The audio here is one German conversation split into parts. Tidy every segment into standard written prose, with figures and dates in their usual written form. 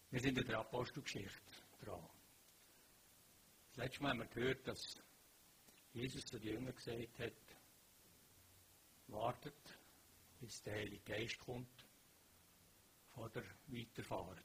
Wir sind in der Apostelgeschichte dran. Das letzte Mal haben wir gehört, dass Jesus zu den Jüngern gesagt hat, wartet, bis der Heilige Geist kommt, bevor ihr weiterfahrt.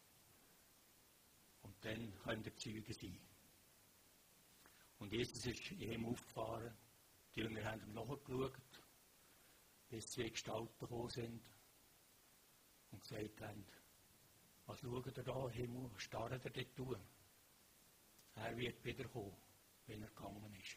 Und dann könnt ihr Zeugen sein. Und Jesus ist in ihm aufgefahren. Die Jünger haben ihm nachgeschaut, bis zwei Gestalten gekommen sind und gesagt haben, was schaut ihr da, Himmel, was starrt ihr dort tun? Er wird wiederkommen, wenn er gegangen ist.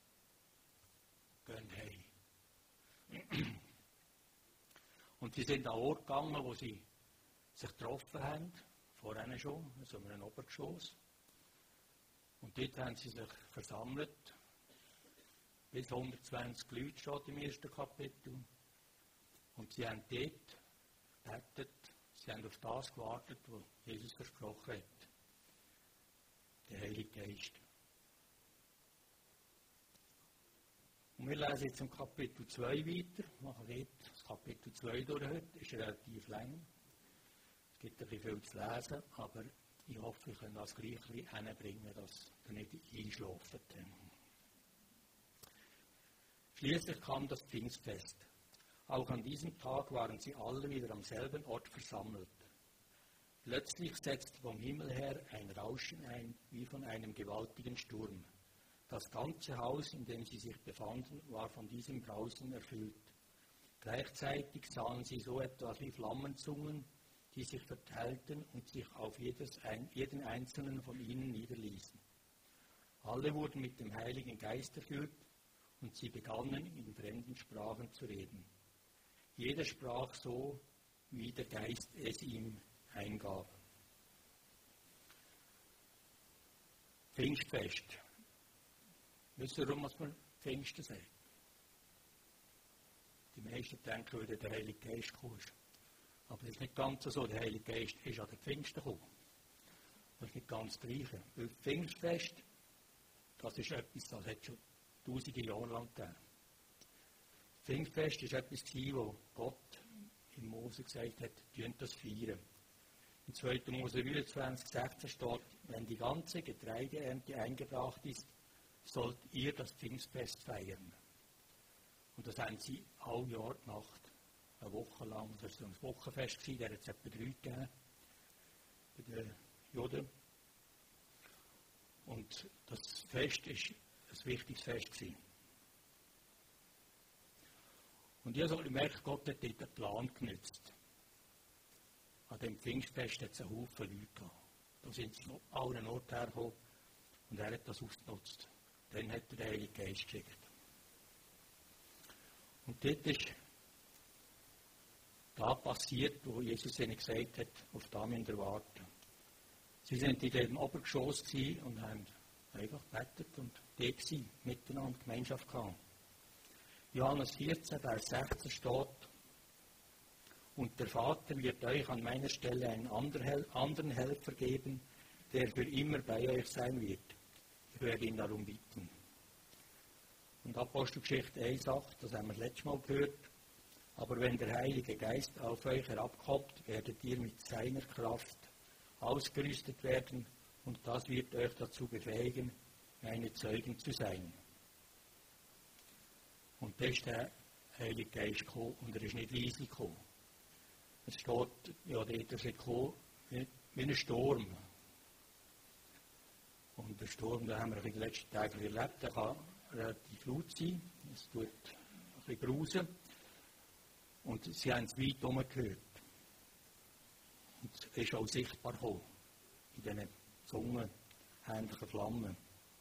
Geht heim. Und sie sind an den Ort gegangen, wo sie sich getroffen haben, vorhin schon, also in einem Obergeschoss. Und dort haben sie sich versammelt. Bis 120 Leute steht im ersten Kapitel. Und sie haben dort gebetet, sie haben auf das gewartet, was Jesus versprochen hat. Der Heilige Geist. Und wir lesen jetzt im Kapitel 2 weiter. Wir machen dort das Kapitel 2 durch heute. Ist relativ lang. Es gibt ein bisschen viel zu lesen, aber ich hoffe, ich kann das gleich hinbringen, dass ihr nicht einschlafen. Schließlich kam das Pfingstfest. Auch an diesem Tag waren sie alle wieder am selben Ort versammelt. Plötzlich setzte vom Himmel her ein Rauschen ein, wie von einem gewaltigen Sturm. Das ganze Haus, in dem sie sich befanden, war von diesem Brausen erfüllt. Gleichzeitig sahen sie so etwas wie Flammenzungen, die sich verteilten und sich auf jeden einzelnen von ihnen niederließen. Alle wurden mit dem Heiligen Geist erfüllt und sie begannen, in fremden Sprachen zu reden. Jeder sprach so, wie der Geist es ihm eingab. Pfingstfest. Wisst ihr, warum man Pfingsten sagt? Die meisten denken, weil der Heilige Geist gekommen ist. Aber das ist nicht ganz so. Der Heilige Geist ist an den Pfingsten gekommen. Das ist nicht ganz das Gleiche. Weil Pfingstfest, das ist etwas, das hat schon tausende Jahre lang gegeben. Pfingstfest war etwas, wo Gott in Mose gesagt hat, feiert das feiern. In 2. Mose 29,16 steht, wenn die ganze Getreideernte eingebracht ist, sollt ihr das Pfingstfest feiern. Und das haben sie alle Jahr gemacht. Eine Woche lang. Das war so ein Wochenfest, der hat es etwa 3 gegeben bei den Juden. Und das Fest war ein wichtiges Fest gewesen. Und ich habe gemerkt, Gott hat dort einen Plan genutzt. An dem Pfingstfest hat es einen Haufen Leute gehabt. Da sind sie von allen Orten hergekommen und er hat das ausgenutzt. Dann hat er den Heiligen Geist geschickt. Und dort ist da passiert, wo Jesus ihnen gesagt hat, auf das müsst ihr warten. Sie sind in dem Obergeschoss und haben einfach gebetet und dort waren, miteinander Gemeinschaft gehabt. Johannes 14, Vers 16 steht, und der Vater wird euch an meiner Stelle einen anderen Helfer geben, der für immer bei euch sein wird. Ich werde ihn darum bitten. Und Apostelgeschichte 1,8, das haben wir das letzte Mal gehört, aber wenn der Heilige Geist auf euch herabkommt, werdet ihr mit seiner Kraft ausgerüstet werden und das wird euch dazu befähigen, meine Zeugen zu sein. Und da ist der Heilige Geist gekommen und er ist nicht leise gekommen. Es steht, ja, der ist gekommen wie ein Sturm. Und der Sturm, den haben wir in den letzten Tagen erlebt, der kann relativ laut sein, es tut ein bisschen grusen. Und sie haben es weit herum gehört. Und es ist auch sichtbar gekommen, in diesen zungenähnlichen Flammen.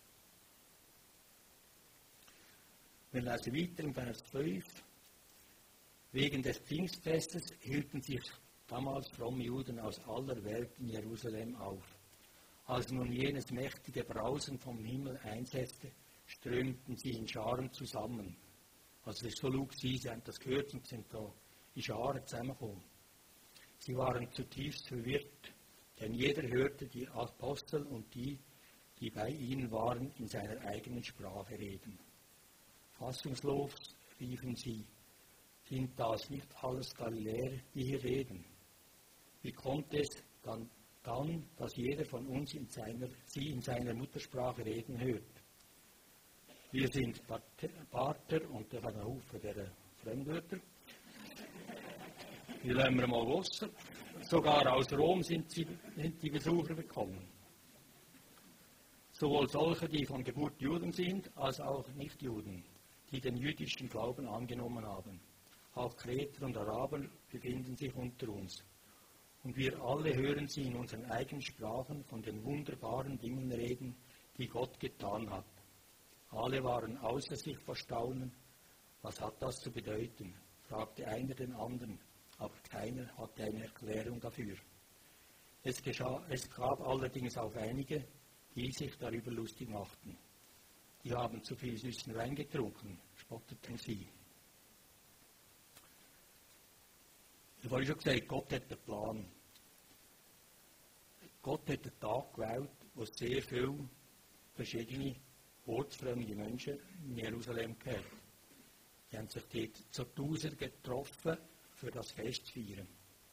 Wir lesen weiter in Vers 5. Wegen des Pfingstfestes hielten sich damals fromme Juden aus aller Welt in Jerusalem auf. Als nun jenes mächtige Brausen vom Himmel einsetzte, strömten sie in Scharen zusammen. Also es ist so laut, sie haben das gehört und sind da in Scharen zusammengekommen. Sie waren zutiefst verwirrt, denn jeder hörte die Apostel und die bei ihnen waren, in seiner eigenen Sprache reden. Fassungslos riefen sie, sind das nicht alles Galiläer, die hier reden? Wie konnte es dann dann, dass jeder von uns sie in seiner Muttersprache reden hört. Wir sind Partner und da haben einen Haufen dieser Fremdwörter. Die lassen wir mal los. Sogar aus Rom sind die Besucher gekommen. Sowohl solche, die von Geburt Juden sind, als auch Nichtjuden, die den jüdischen Glauben angenommen haben. Auch Kreter und Araber befinden sich unter uns. Und wir alle hören sie in unseren eigenen Sprachen von den wunderbaren Dingen reden, die Gott getan hat. Alle waren außer sich vor Staunen. Was hat das zu bedeuten? Fragte einer den anderen, aber keiner hatte eine Erklärung dafür. Es gab allerdings auch einige, die sich darüber lustig machten. Die haben zu viel süßen Wein getrunken, spotteten sie. Ich habe schon gesagt, Gott hat einen Plan. Gott hat einen Tag gewählt, wo sehr viele verschiedene ortsfremde Menschen in Jerusalem gehört. Die haben sich dort zu Tausenden getroffen, für das Fest zu feiern.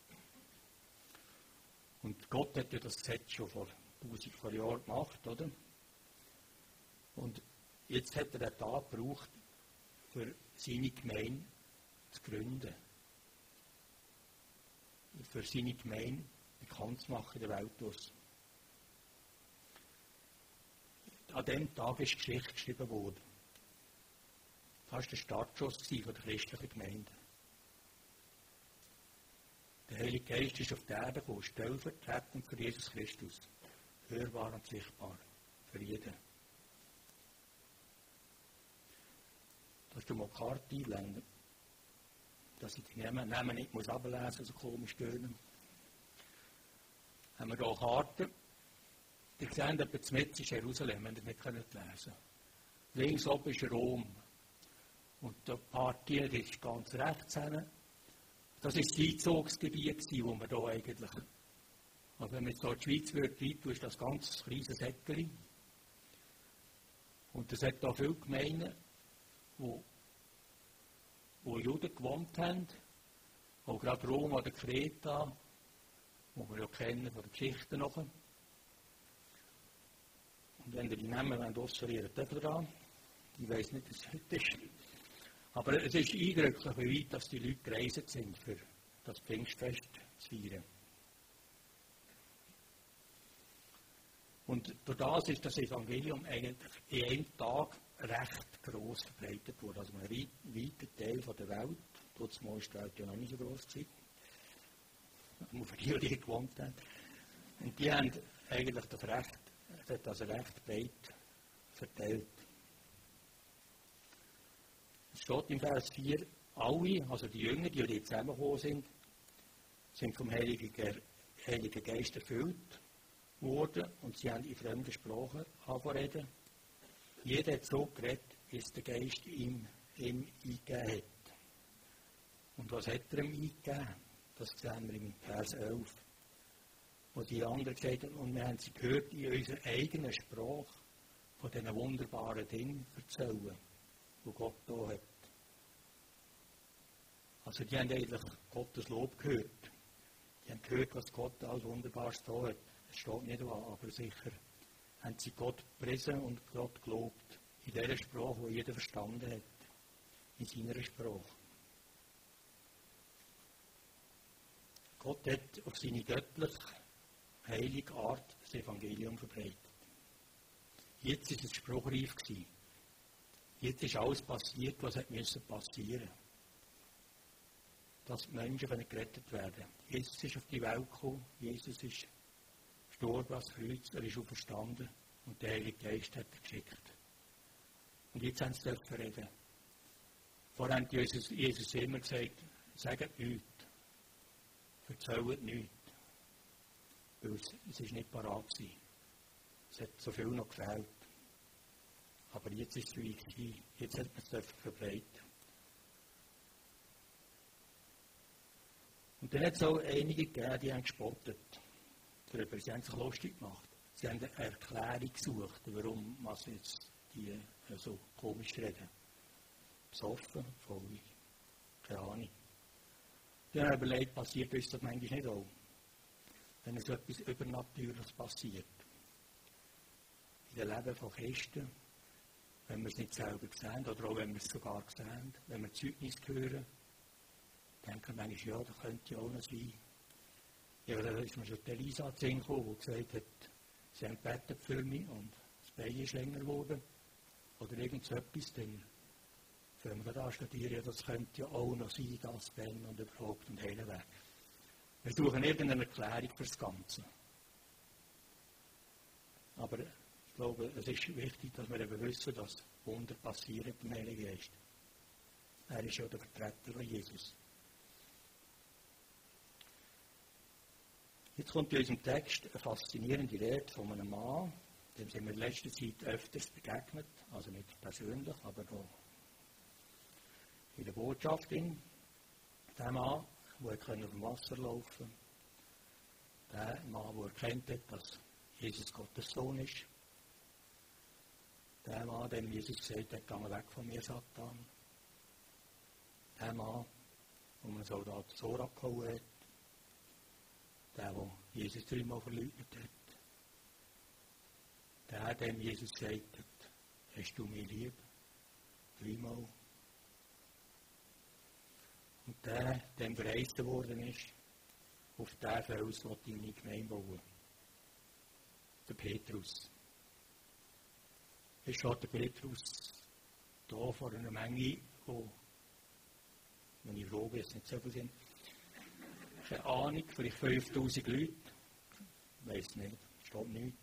Und Gott hat ja das Gesetz schon vor 1000 Jahren gemacht, oder? Und jetzt hat er den Tag gebraucht, für seine Gemeinde zu gründen. Für seine Gemeinde bekannt zu machen in der Welt aus. An diesem Tag ist Geschichte geschrieben worden. Das war der Startschuss der christlichen Gemeinde. Der Heilige Geist ist auf die Erde gekommen, stellvertretend für Jesus Christus. Hörbar und sichtbar. Für jeden. Dass du mal die Karte einblenden, dass ich die Namen nicht ablesen muss, so komisch tönen. Haben wir hier Karten. Ihr seht, etwa mitten ist Jerusalem, wenn ihr nicht lesen könnt. Links oben ist Rom. Und ein paar Tiere ist ganz rechts hin. Das war das Einzugsgebiet, wo wir hier eigentlich. Also wenn man jetzt so die Schweiz weit ist das ganz kleines Säckchen. Und es hat da viele Gemeinden, wo Juden gewohnt haben. Auch gerade Rom oder Kreta, die wir ja kennen von der Geschichte noch. Und wenn ihr die Namen ausführen dürft ihr da. Ich weiss nicht, was heute ist. Aber es ist eindrücklich, wie weit dass die Leute gereist sind, für das Pfingstfest zu feiern. Und durch das ist das Evangelium eigentlich in einem Tag recht gross verbreitet worden. Also ein weiter Teil der Welt, trotzdem war die Welt ja noch nicht so gross gewesen, nur für die gewohnt haben. Und die haben eigentlich das recht breit verteilt. Es steht im Vers 4, alle, also die Jünger, die dort zusammengekommen sind vom Heiligen Geist erfüllt worden und sie haben in fremden Sprachen angefangen. Jeder hat so geredet, wie es der Geist ihm eingegeben hat. Und was hat er ihm eingegeben? Das sehen wir im Vers 11. Wo die anderen gesagt haben, und wir haben sie gehört, in unserer eigenen Sprache von diesen wunderbaren Dingen erzählen, die Gott da hat. Also die haben eigentlich Gottes Lob gehört. Die haben gehört, was Gott alles Wunderbares da hat. Es steht nicht wahr, aber sicher haben sie Gott gepriesen und Gott gelobt. In der Sprache, die jeder verstanden hat. In seiner Sprache. Gott hat auf seine göttlich heilige Art das Evangelium verbreitet. Jetzt ist es spruchreif gewesen. Jetzt ist alles passiert, was passieren musste. Dass die Menschen gerettet werden. Jesus ist auf die Welt gekommen, Jesus ist gestorben als Kreuz, er ist auferstanden und der Heilige Geist hat er geschickt. Und jetzt haben sie reden. Vorher hat Jesus immer gesagt, sagt nichts, erzählt nichts. Weil es ist nicht parat gewesen. Es hat so viel noch gefehlt. Aber jetzt ist es so gewesen. Jetzt hat man es verbreitet. Und dann hat es auch einige gegeben, die haben gespottet. Darüber. Sie haben sich lustig gemacht. Sie haben eine Erklärung gesucht, warum was jetzt die so komisch reden. Besoffen, voll, keine Ahnung. Die haben überlegt, passiert uns das manchmal nicht auch. wenn so etwas Übernatürliches passiert. In dem Leben von Christen, wenn wir es nicht selber sehen, oder auch wenn wir es sogar sehen, wenn wir Zeugnis hören, denken wir manchmal, ja, das könnte ja auch noch sein. Ja, da ist mir schon die Elisa zu sehen gekommen, die gesagt hat, sie haben gebetet für mich und das Bein ist länger geworden. Oder irgend so etwas, dann können wir da studieren, ja, das könnte ja auch noch sein, das Ben und überhaupt und heilen Weg. Wir suchen irgendeine Erklärung für das Ganze. Aber ich glaube, es ist wichtig, dass wir eben wissen, dass Wunder passieren im Heiligen Geist. Er ist ja der Vertreter von Jesus. Jetzt kommt in unserem Text eine faszinierende Rede von einem Mann, dem sind wir in letzter Zeit öfters begegnet, also nicht persönlich, aber auch in der Botschaft. Der Mann, der auf dem Wasser laufen konnte, der Mann, der erkannt hat, dass Jesus Gottes Sohn ist, der Mann, dem Jesus gesagt hat, geh weg von mir, Satan, der Mann, wo man Soldat Zora gehauen hat, der Jesus 3-mal verleugnet hat, der, dem Jesus gesagt hat, hast du mich lieb? 3-mal. Und der, dem verheißen worden ist, auf den Fels, den ich meine Gemeinde bauen. Der Petrus. Es steht der Petrus da vor einer Menge, wenn ich frage, es nicht so viel sind, keine Ahnung, vielleicht 5000 Leute. Ich weiss nicht, steht nichts.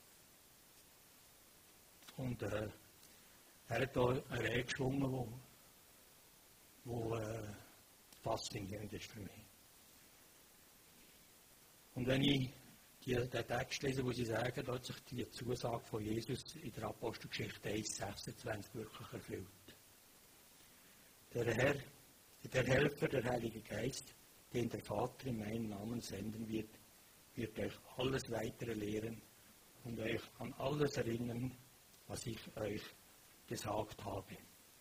Und er hat da eine Rede geschwungen, die faszinierend ist für mich. Und wenn ich den Text lese, wo sie sagen, da hat sich die Zusage von Jesus in der Apostelgeschichte 1,26 wirklich erfüllt. Der Helfer, der Heilige Geist, den der Vater in meinem Namen senden wird euch alles weitere lehren und euch an alles erinnern, was ich euch gesagt habe.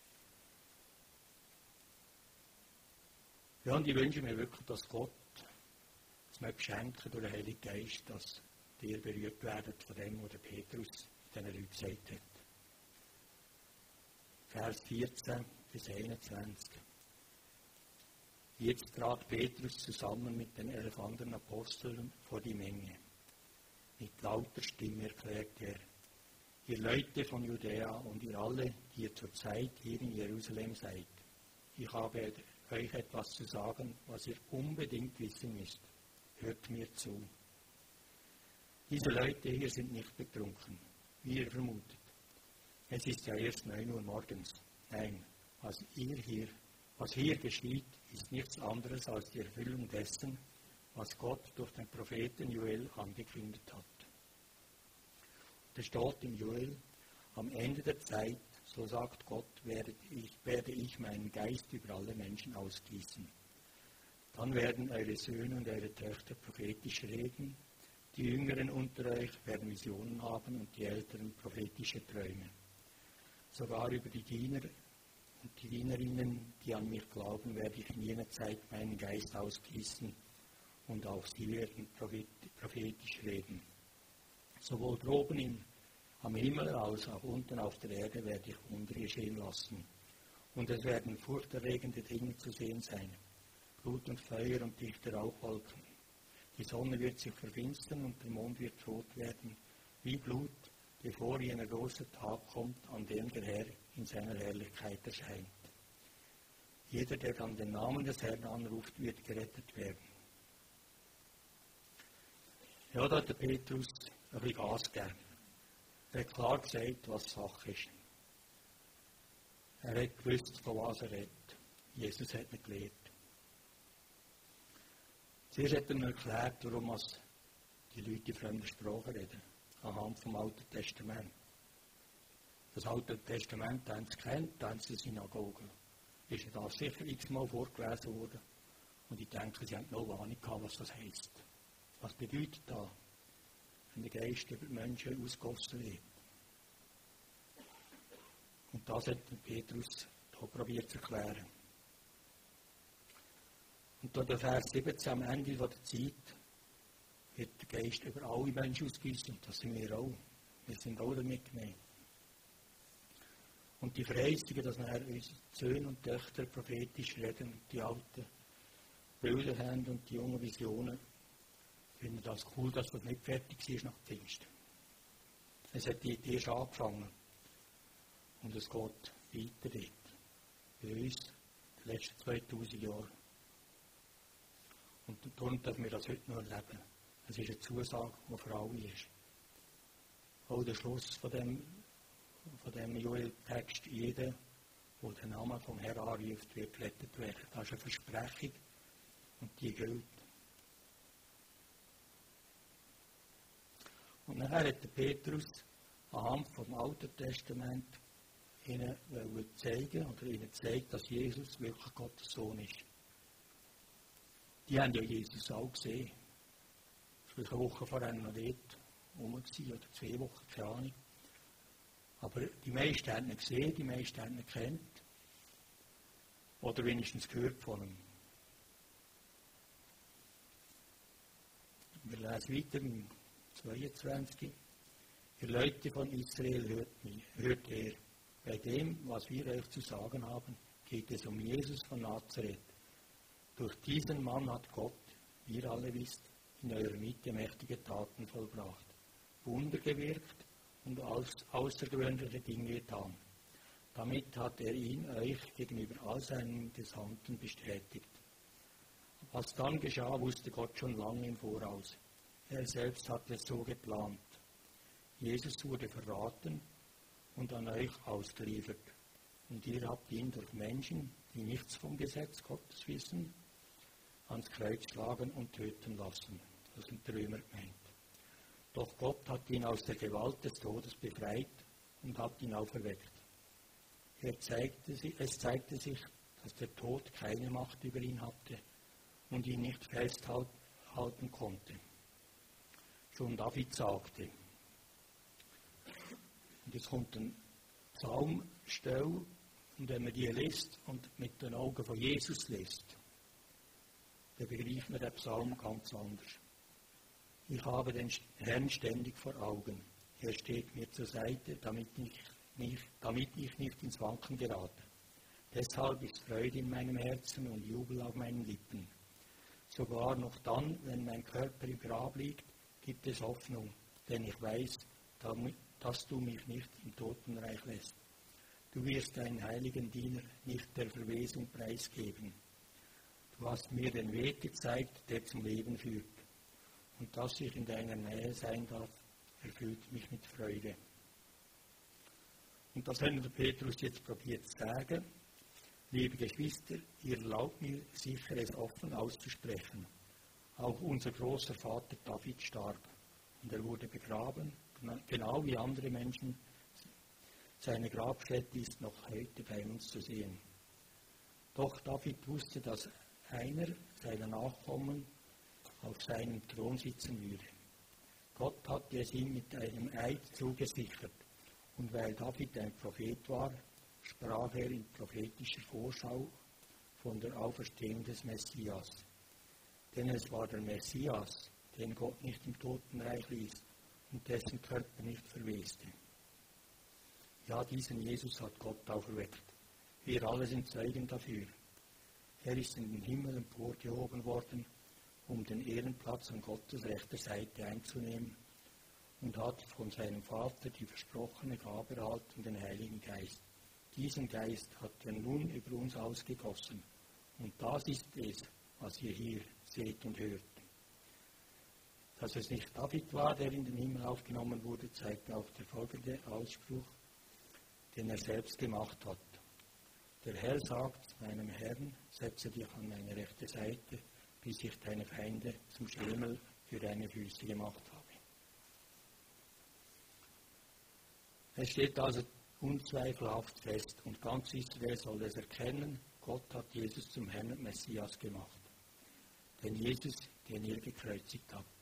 Ja, und ich wünsche mir wirklich, dass Gott es mir schenken durch den Heiligen Geist, dass ihr berührt werdet von dem, was der Petrus diesen Leuten gesagt hat. Vers 14 bis 21. Jetzt trat Petrus zusammen mit den 11 anderen Aposteln vor die Menge. Mit lauter Stimme erklärte er, ihr Leute von Judäa und ihr alle, die ihr zurzeit hier in Jerusalem seid, ich habe euch etwas zu sagen, was ihr unbedingt wissen müsst. Hört mir zu. Diese Leute hier sind nicht betrunken, wie ihr vermutet. Es ist ja erst 9 Uhr morgens. Nein, was hier geschieht, ist nichts anderes als die Erfüllung dessen, was Gott durch den Propheten Joel angekündigt hat. Da steht in Joel, am Ende der Zeit, so sagt Gott, werde ich meinen Geist über alle Menschen ausgießen. Dann werden eure Söhne und eure Töchter prophetisch reden, die Jüngeren unter euch werden Visionen haben und die Älteren prophetische Träume. Sogar über die Diener und die Dienerinnen, die an mich glauben, werde ich in jener Zeit meinen Geist ausgießen und auch sie werden prophetisch reden. Sowohl droben am Himmel als auch unten auf der Erde werde ich Wunder geschehen lassen. Und es werden furchterregende Dinge zu sehen sein. Blut und Feuer und dichte Rauchwolken. Die Sonne wird sich verfinstern und der Mond wird rot werden, wie Blut, bevor jener große Tag kommt, an dem der Herr in seiner Herrlichkeit erscheint. Jeder, der dann den Namen des Herrn anruft, wird gerettet werden. Ja, da hat der Petrus ein bisschen Gas gegeben. Er hat klar gesagt, was Sache ist. Er hat gewusst, von was er redet. Jesus hat ihn gelehrt. Zuerst hat er mir erklärt, warum die Leute in fremden Sprachen reden. Anhand vom Alten Testament. Das Alte Testament haben sie kennt, haben sie in Synagogen. Ist ja da sicher x-mal vorgelesen worden. Und ich denke, sie haben noch Ahnung gehabt, was das heisst. Was bedeutet das, wenn der Geist über die Menschen ausgegossen wird? Und das hat Petrus hier probiert zu erklären. Und da der Vers 17 am Ende der Zeit wird der Geist über alle Menschen ausgießen. Und das sind wir auch. Wir sind auch damit gemeint. Und die Verheißungen, dass nachher unsere Söhne und Töchter prophetisch reden und die alten Bilder haben und die jungen Visionen, finde das cool, dass das nicht fertig ist nach Pfingsten. Es hat erst angefangen. Und es geht weiter dort. Bei uns, die letzten 2000 Jahre. Und darum dürfen wir das heute noch erleben. Es ist eine Zusage, die für alle ist. Auch der Schluss von dem Joel-Text, jeder, der den Namen vom Herrn anruft, wird gerettet werden. Das ist eine Versprechung und die gilt. Und nachher hat der Petrus anhand vom Alten Testament ihnen zeigen oder ihnen zeigt, dass Jesus wirklich Gottes Sohn ist. Die haben ja Jesus auch gesehen. Vielleicht eine Woche vorher noch dort rum oder 2 Wochen, keine Ahnung. Aber die meisten haben ihn gesehen, die meisten haben ihn gekannt. Oder wenigstens gehört von ihm. Wir lesen weiter im 22. Ihr Leute von Israel, hört er. Bei dem, was wir euch zu sagen haben, geht es um Jesus von Nazareth. Durch diesen Mann hat Gott, wie ihr alle wisst, in eurer Mitte mächtige Taten vollbracht, Wunder gewirkt und außergewöhnliche Dinge getan. Damit hat er ihn euch gegenüber all seinen Gesandten bestätigt. Was dann geschah, wusste Gott schon lange im Voraus. Er selbst hatte es so geplant. Jesus wurde verraten und an euch ausgeliefert. Und ihr habt ihn durch Menschen, die nichts vom Gesetz Gottes wissen, ans Kreuz schlagen und töten lassen. Das sind die Römer gemeint. Doch Gott hat ihn aus der Gewalt des Todes befreit und hat ihn auferweckt. Es zeigte sich, dass der Tod keine Macht über ihn hatte und ihn nicht festhalten konnte. Schon David sagte, und jetzt kommt ein Psalmstelle, und wenn man die liest und mit den Augen von Jesus liest, dann begreift man den Psalm ganz anders. Ich habe den Herrn ständig vor Augen. Er steht mir zur Seite, damit ich nicht ins Wanken gerate. Deshalb ist Freude in meinem Herzen und Jubel auf meinen Lippen. Sogar noch dann, wenn mein Körper im Grab liegt, gibt es Hoffnung, denn ich weiß, dass du mich nicht im Totenreich lässt. Du wirst deinen heiligen Diener nicht der Verwesung preisgeben. Du hast mir den Weg gezeigt, der zum Leben führt. Und dass ich in deiner Nähe sein darf, erfüllt mich mit Freude. Und das hat der Petrus jetzt probiert zu sagen. Liebe Geschwister, ihr erlaubt mir sicher, es offen auszusprechen. Auch unser großer Vater David starb und er wurde begraben, genau wie andere Menschen. Seine Grabstätte ist noch heute bei uns zu sehen. Doch David wusste, dass einer seiner Nachkommen auf seinem Thron sitzen würde. Gott hatte es ihm mit einem Eid zugesichert. Und weil David ein Prophet war, sprach er in prophetischer Vorschau von der Auferstehung des Messias. Denn es war der Messias, den Gott nicht im Totenreich ließ und dessen Körper nicht verweste. Ja, diesen Jesus hat Gott auferweckt. Wir alle sind Zeugen dafür. Er ist in den Himmel emporgehoben worden, um den Ehrenplatz an Gottes rechter Seite einzunehmen, und hat von seinem Vater die versprochene Gabe erhalten, den Heiligen Geist. Diesen Geist hat er nun über uns ausgegossen. Und das ist es, was ihr hier seht und hört. Dass es nicht David war, der in den Himmel aufgenommen wurde, zeigt auch der folgende Ausspruch, den er selbst gemacht hat. Der Herr sagt meinem Herrn, setze dich an meine rechte Seite, bis ich deine Feinde zum Schemel für deine Füße gemacht habe. Es steht also unzweifelhaft fest, und ganz Israel soll es erkennen, Gott hat Jesus zum Herrn und Messias gemacht. Den Jesus, den ihr gekreuzigt habt.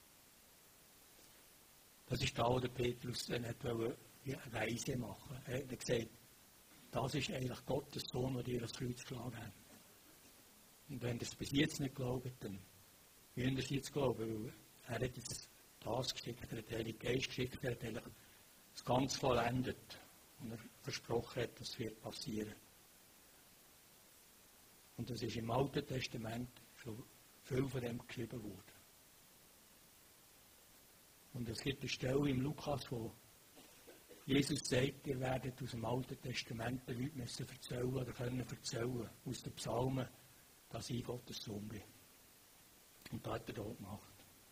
Das ist da, wo der Petrus dann eine Reise machen. Er hat gesagt, das ist eigentlich Gottes Sohn, der ihr das Kreuz geschlagen hat. Und wenn ihr es bis jetzt nicht glaubt, dann müsst ihr es jetzt glauben, weil Er hat jetzt das geschickt, er hat den Heiligen Geist geschickt, er hat eigentlich das Ganze vollendet. Und er versprochen hat, das wird passieren. Und das ist im Alten Testament schon viel von dem geschrieben worden. Und es gibt eine Stelle im Lukas, wo Jesus sagt, ihr werdet aus dem Alten Testament den Leuten müssen erzählen oder können erzählen, aus den Psalmen, dass ich Gottes Sohn bin. Und das hat er dort gemacht.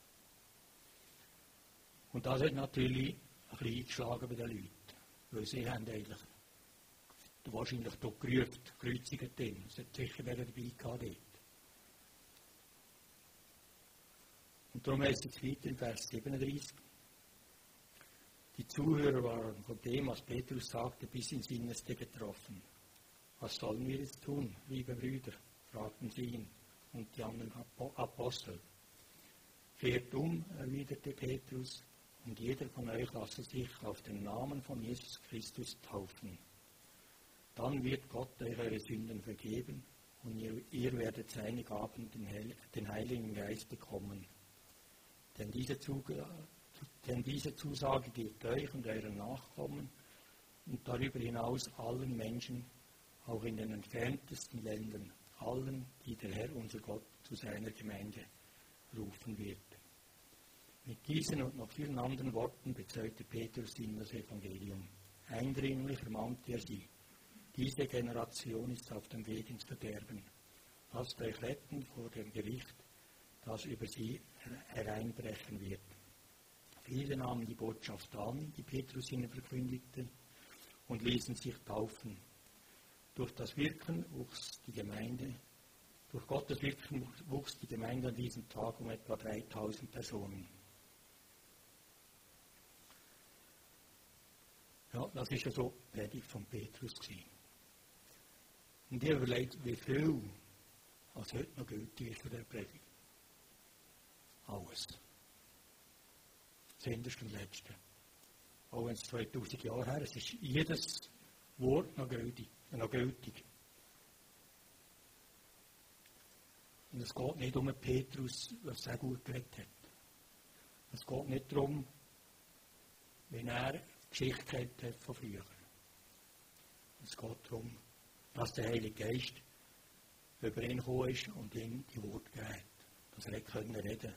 Und das hat natürlich ein bisschen eingeschlagen bei den Leuten. Weil sie haben eigentlich wahrscheinlich dort gekreuzigt ihn. Es hat sicher wer dabei gehabt dort. Und darum heißt es weiter in Vers 37. Die Zuhörer waren von dem, was Petrus sagte, bis ins Innerste getroffen. Was sollen wir jetzt tun, liebe Brüder? Fragten sie ihn und die anderen Apostel. Kehrt um, erwiderte Petrus, und jeder von euch lasse sich auf den Namen von Jesus Christus taufen. Dann wird Gott euch eure Sünden vergeben und ihr werdet seine Gaben, den Heiligen Geist, bekommen. Denn diese Zusage gilt euch und euren Nachkommen und darüber hinaus allen Menschen, auch in den entferntesten Ländern, allen, die der Herr, unser Gott, zu seiner Gemeinde rufen wird. Mit diesen und noch vielen anderen Worten bezeugte Petrus ihnen das Evangelium. Eindringlich ermahnte er sie. Diese Generation ist auf dem Weg ins Verderben. Lasst euch retten vor dem Gericht, das über sie hereinbrechen wird. Viele nahmen die Botschaft an, die Petrus ihnen verkündigte, und ließen sich taufen. Durch Gottes Wirken wuchs die Gemeinde an diesem Tag um etwa 3000 Personen. Ja, das war ja so die Predigt von Petrus gewesen. Und ich habe überlegt, wie viel als heute noch gültig ist für diese Predigt. Alles. Das Hinterste und Letzte. Auch wenn es 2000 Jahre her ist, ist jedes Wort noch gültig. Und es geht nicht um Petrus, was er gut geredet hat. Es geht nicht darum, wenn er Geschichte kennt hat von früher. Es geht darum, dass der Heilige Geist über ihn gekommen ist und ihm die Worte gegeben hat, dass er reden konnte.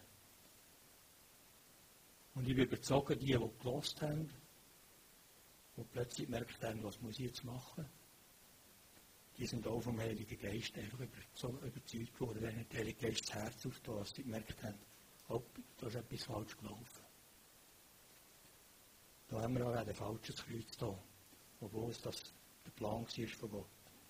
Und ich bin überzeugt, die gehört haben, die plötzlich gemerkt haben, was muss ich jetzt machen, die sind auch vom Heiligen Geist einfach überzeugt worden, wenn der Heilige Geist das Herz auftat, dass sie gemerkt haben, da ist etwas falsch gelaufen. Da haben wir auch ein falsches Kreuz da, obwohl es das der Plan war von Gott.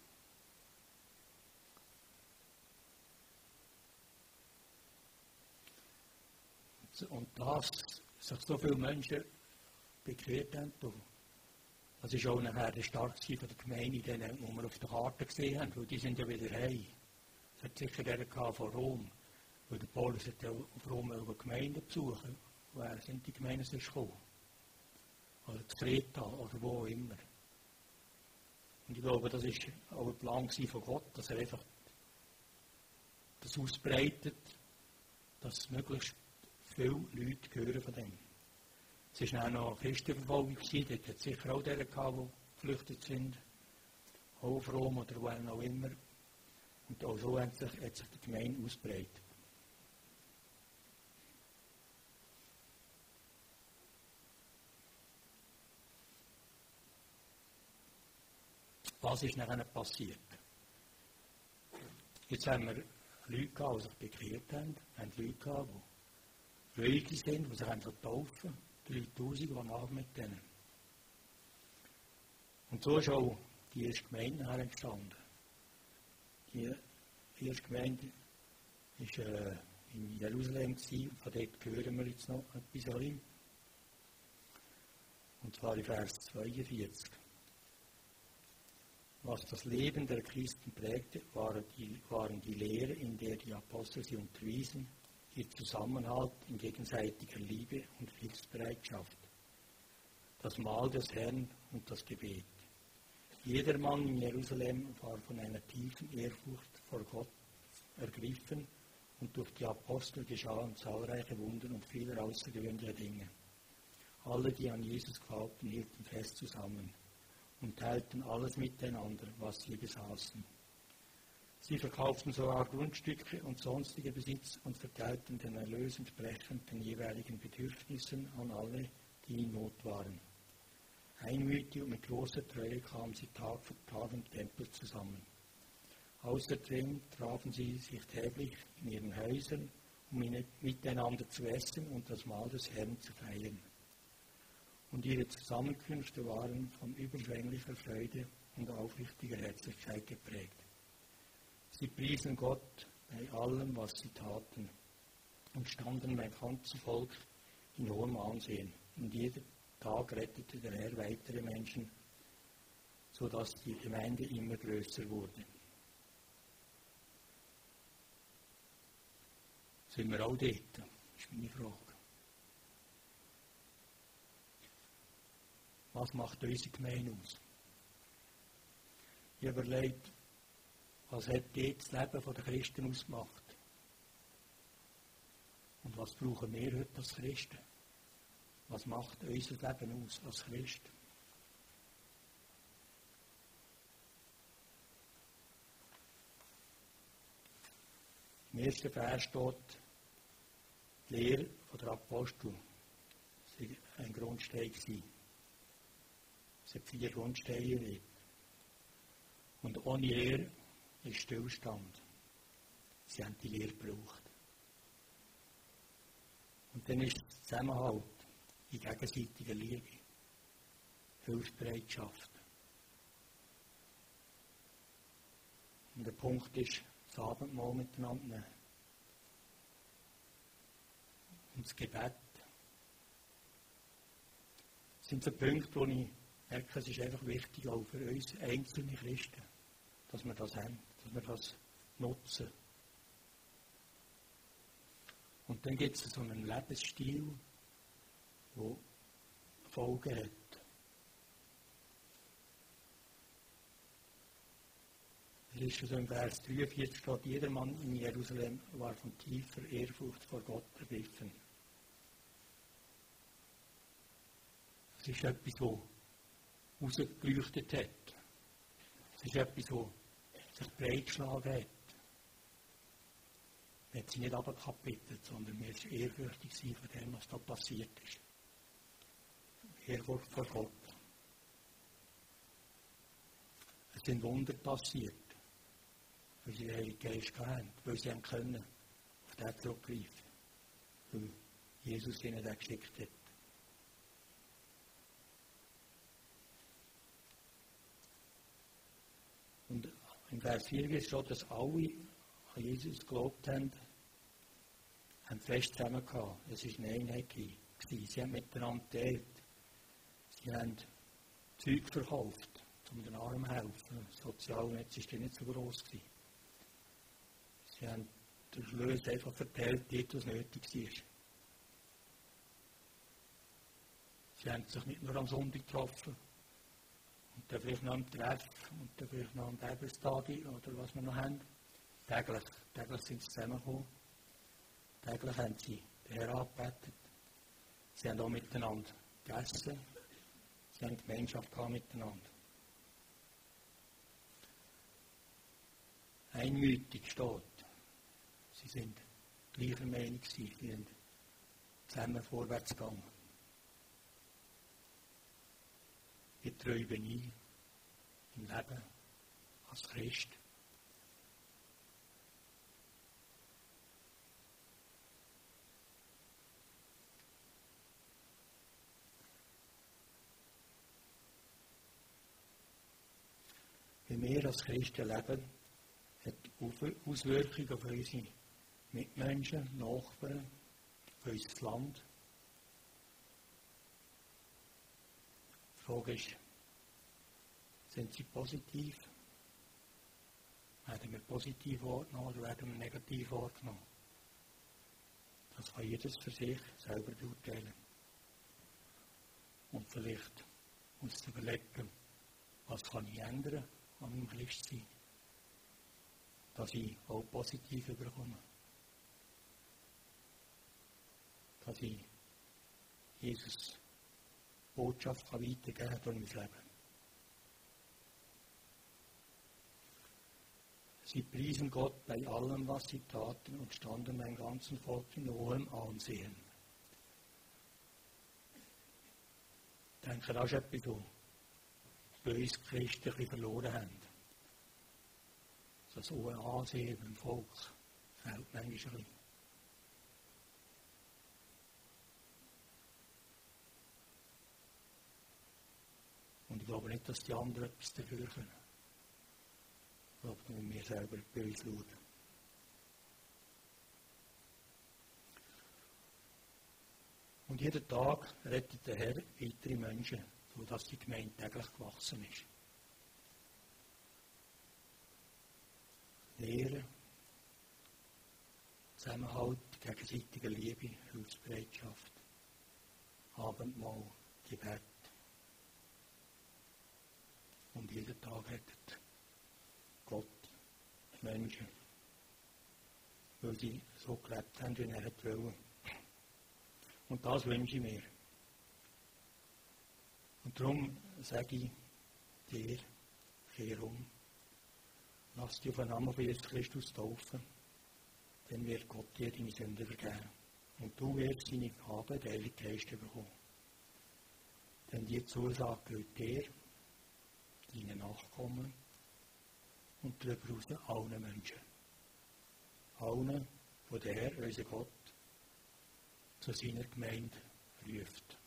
Und dass sich so viele Menschen bekehrt haben, das war auch nachher der Start von der Gemeinde, die wir auf der Karte gesehen haben, weil die sind ja wieder heim. Es hat sicher der von Rom, weil der Paulus hat ja auf Rom eine Gemeinde besuchen. Woher sind die Gemeinden sonst gekommen? Oder zu Kreta oder wo auch immer. Und ich glaube, das war auch ein Plan von Gott, dass er einfach das ausbreitet, dass möglichst viele Leute hören von dem. Es war auch noch eine Christenverfolgung, dort hat es sicher auch die gehabt, die geflüchtet sind, auch auf Rom oder wo auch immer. Und auch so hat sich die Gemeinde ausbreitet. Was ist nachher passiert? Jetzt haben wir Leute gehabt, die sich bekehrt haben. Wir haben Leute gehabt, die ruhig sind, die sich taufen. 3000, die nach mit denen. Und so ist auch die erste Gemeinde nachher entstanden. Die erste Gemeinde war in Jerusalem und von dort hören wir jetzt noch etwas rein. Und zwar in Vers 42. Was das Leben der Christen prägte, waren die Lehre, in der die Apostel sie unterwiesen, ihr Zusammenhalt in gegenseitiger Liebe und Hilfsbereitschaft, das Mahl des Herrn und das Gebet. Jeder Mann in Jerusalem war von einer tiefen Ehrfurcht vor Gott ergriffen und durch die Apostel geschahen zahlreiche Wunder und viele außergewöhnliche Dinge. Alle, die an Jesus glaubten, hielten fest zusammen und teilten alles miteinander, was sie besaßen. Sie verkauften sogar Grundstücke und sonstige Besitz und verteilten den Erlös entsprechend den jeweiligen Bedürfnissen an alle, die in Not waren. Einmütig und mit großer Treue kamen sie Tag für Tag im Tempel zusammen. Außerdem trafen sie sich täglich in ihren Häusern, um miteinander zu essen und das Mahl des Herrn zu feiern. Und ihre Zusammenkünfte waren von überschwänglicher Freude und aufrichtiger Herzlichkeit geprägt. Sie priesen Gott bei allem, was sie taten, und standen beim ganzen Volk in hohem Ansehen. Und jeden Tag rettete der Herr weitere Menschen, sodass die Gemeinde immer größer wurde. Sind wir auch dort? Das ist meine Frage. Was macht unsere Gemeinde aus? Ich habe überlegt, was hat dort das Leben der Christen ausgemacht? Und was brauchen wir heute als Christen? Was macht unser Leben aus als Christen? Im ersten Vers steht die Lehre der Apostel. Das war ein Grundstein. Es hat 4 Grundsteine. Und ohne Lehre ist Stillstand. Sie haben die Lehre gebraucht. Und dann ist der Zusammenhalt in gegenseitiger Liebe, Hilfsbereitschaft. Und der Punkt ist, das Abendmahl miteinander nehmen. Und das Gebet. Das sind so Punkte, wo ich merke, es ist einfach wichtig, auch für uns einzelne Christen, dass wir das haben, dass wir das nutzen. Und dann gibt es so einen Lebensstil, der Folgen hat. Es ist schon so im Vers 43 steht, jeder Mann in Jerusalem war von tiefer Ehrfurcht vor Gott ergriffen. Es ist etwas, das rausgeleuchtet hat. Es ist etwas, das sich breit geschlagen hat. Man hat sie nicht abgekapitelt, sondern man war ehrfürchtig von dem, was da passiert ist. Ehrfurcht vor Gott. Es sind Wunder passiert, weil sie den Heiligen Geist hatten, weil sie können auf den zurückgreifen, weil Jesus ihnen den geschickt hat. Und im Vers 4 steht, dass alle an Jesus geglaubt haben fest zusammen gehabt. Es war eine Einheit. Sie haben miteinander geteilt. Sie haben Zeug verkauft, um den Armen zu helfen. Das Sozialnetz war nicht so gross. Sie haben den Erlös einfach verteilt, dort, was nötig war. Sie haben sich nicht nur am Sonntag getroffen, und dann vielleicht noch am Treff, und dann vielleicht noch am Bibelstag oder was wir noch haben. Täglich sind sie zusammengekommen. Täglich haben sie den Herrn angebetet. Sie haben auch miteinander gegessen. Sie haben Gemeinschaft gehabt miteinander. Einmütig steht. Sie sind gleicher Meinung gewesen. Sie sind zusammen vorwärts gegangen. Wie treu bin ich im Leben als Christ? Wie wir als Christen leben, hat Auswirkungen auf unsere Mitmenschen, Nachbarn, auf unser Land. Die Frage ist, sind sie positiv? Werden wir positiv wahrgenommen oder werden wir negativ wahrgenommen? Das kann jedes für sich selber beurteilen. Und vielleicht muss ich überlegen, was kann ich ändern an meinem Christsein, dass ich auch positiv überkomme. dass ich Jesus Botschaft weitergeben kann durch mein Leben. Sie priesen Gott bei allem, was sie taten, und standen beim ganzen Volk in hohem Ansehen. Ich denke, das ist etwas, was bei uns Christen ein bisschen verloren haben. Das hohe Ansehen beim Volk fehlt manchmal ein bisschen. Und ich glaube nicht, dass die anderen etwas dafür können. Ich glaube, nur wir selber bei uns schauen. Und jeden Tag rettet der Herr weitere Menschen, sodass die Gemeinde täglich gewachsen ist. Lehre, Zusammenhalt, gegenseitige Liebe, Hilfsbereitschaft, Abendmahl, Gebet. Und jeden Tag rettet Gott die Menschen, weil sie so gelebt haben, wie er wollte. Und das wünsche ich mir. Und darum sage ich dir, kehr um, lass dich auf den Namen von Jesus Christus taufen, dann wird Gott dir deine Sünden vergeben. Und du wirst seine Gabe, den Heiligen Geist, bekommen. Denn die Zusage gilt dir, deinen Nachkommen und darüber hinaus allen Menschen. Allen, von der Herr, unser Gott, zu seiner Gemeinde ruft.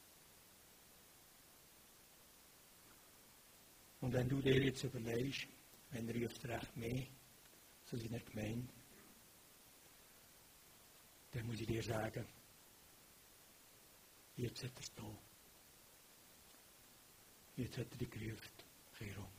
Und wenn du dir jetzt überlegst, wenn er ruft recht mehr zu seiner Gemeinde, dann muss ich dir sagen, jetzt hat er es da. Jetzt hat er dich gerufen, Kero.